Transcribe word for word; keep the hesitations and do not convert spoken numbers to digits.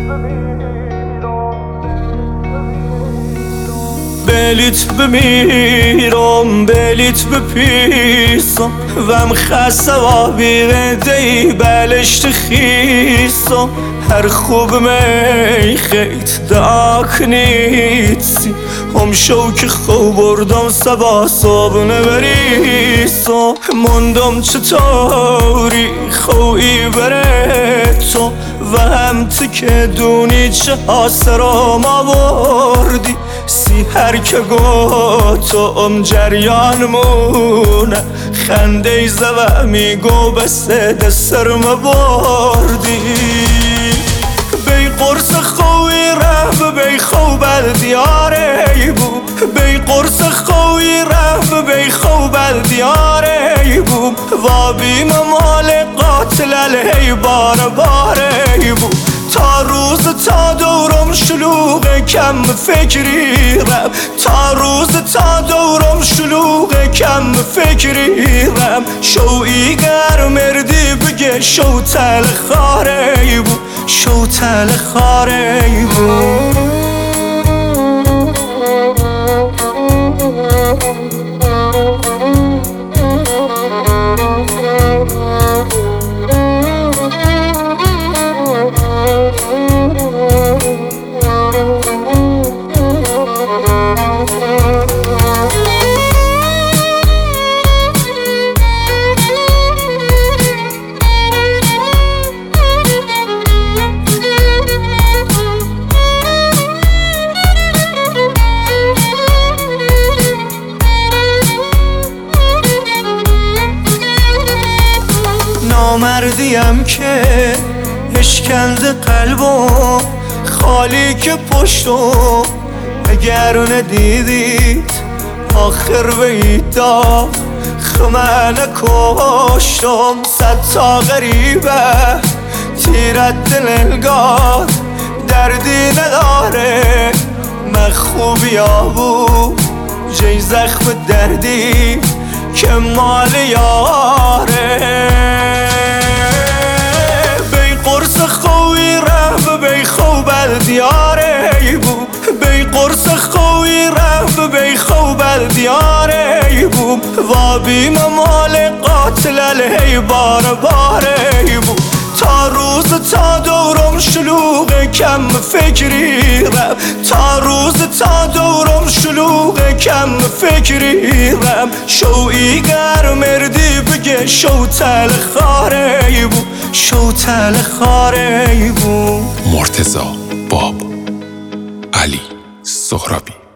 بلیت بمیرم بلیت بپیسم وم خسته و بیرده بلشت خیسم هر خوب می خیت داک نیتسی هم شوک خوب بردم سبا صبح نبریسم مندم چطوری خویی بره تو و هم تو که دونی چه آسرام آوردی سی هر که گوتو ام جریان مونه خنده زوه میگو بسه دسترم بردی بی قرص خوی رفت بی خوب دیاره بوم بی قرص خوی رفت بی خوب دیاره بوم و بی ممال قاتل علیه بار باره بوم تا روز تا دورم شلوغ کم فکری رم تا روز تا دورم شلوغ کم فکری رم شویی گر مردی بگه شو تل خاره بو شو تل خاره بو نامردیم که اشکند قلبم خالی که پشتم اگر ندیدید آخر بیدا خمه نکشتم صد تا غریبه تیرت دل انگار دردی نداره من خوبی آبو جای زخم دردی که مال یاره بی خوب دیاره بوم بی قرص خوی رفت بی خوب دیاره بوم و بی ممال قاتل علیه بار باره بوم تا روز تا دورم شلوغ کم فکری رم تا روز تا دورم شلوغ کم فکری رم شویی گر مردی بگه شو تل خاره بوم شو تل خاره بوم مرتضی باب علی سهرابی.